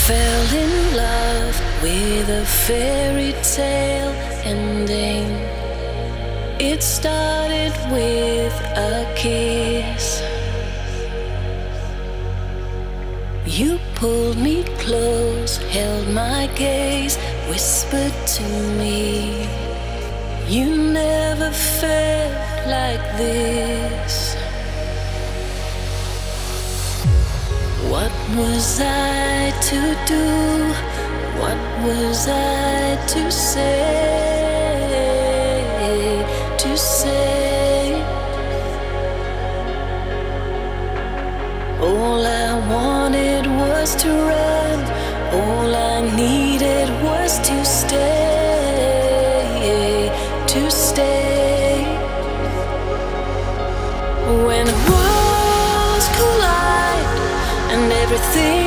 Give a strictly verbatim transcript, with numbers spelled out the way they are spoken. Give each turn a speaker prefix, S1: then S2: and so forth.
S1: Fell in love with a fairy tale ending. It started with a kiss. You pulled me close, held my gaze, whispered to me, you never felt like this. What was I to do? What was I to say? To say all I wanted was to run. All I needed was to stay. To stay. When worlds collide and everything